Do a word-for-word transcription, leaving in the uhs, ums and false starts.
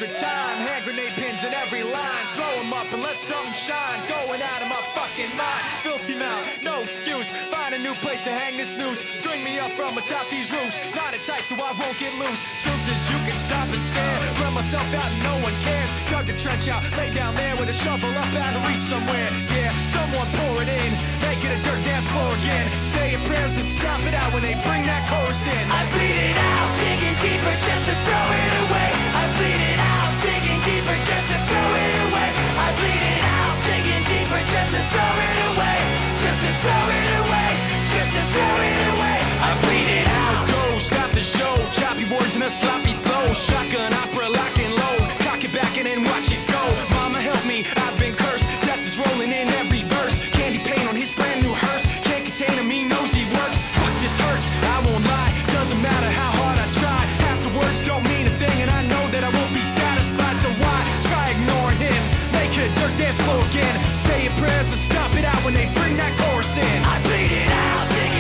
extra time. Hand grenade pins in every line. Throw them up and let something shine. Going out of my fucking mind. Filthy mouth, no excuse. Find a new place to hang this noose. String me up from atop these roofs. Knot it tight so I won't get loose. Truth is you can stop and stare. Run myself out and no one cares. Dug the trench out, lay down there with a shovel up out of reach somewhere. Yeah, someone pour it in. Make it a dirt dance floor again. Say your prayers and stop it out when they bring that chorus in. I bleed it out, digging deeper just to throw it away. I bleed it out, digging deeper just to throw it away. I bleed it out, digging deeper just to throw it away. Just to throw it away, just to throw it away. I bleed it out. Go, stop the show. Choppy words and a sloppy flow. Shotgun opera, lock and load. Cock it back and then watch it go. Mama help me, I've been cursed. Death is rolling in every verse. Candy paint on his brand new hearse. Can't contain him, he knows he works. Fuck, this hurts, I won't lie. Doesn't matter how hard I try. Half the words don't mean a thing, and I know that I won't be satisfied. So why try ignoring him? Make it a dirt dance floor again. Say your prayers and stop it out when they bring that chorus in. I bleed it out, dig